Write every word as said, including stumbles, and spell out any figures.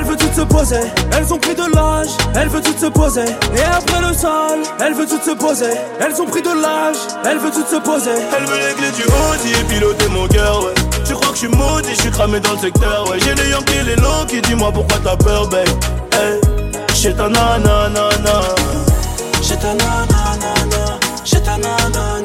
veut toutes se poser. Elles ont pris de l'âge, elle veut toutes se poser. Et après le sol, elle veut toutes se poser. Elles ont pris de l'âge, elle veut toutes se poser. Elle veut les clés du Audi et piloter mon cœur, ouais. Tu crois que je suis maudit, je suis cramé dans le secteur, ouais. J'ai les Yankees, les Lonky, dis-moi pourquoi t'as peur, babe. Hey, j'ai ta nanana, j'ai ta nanana, j'ai ta nanana.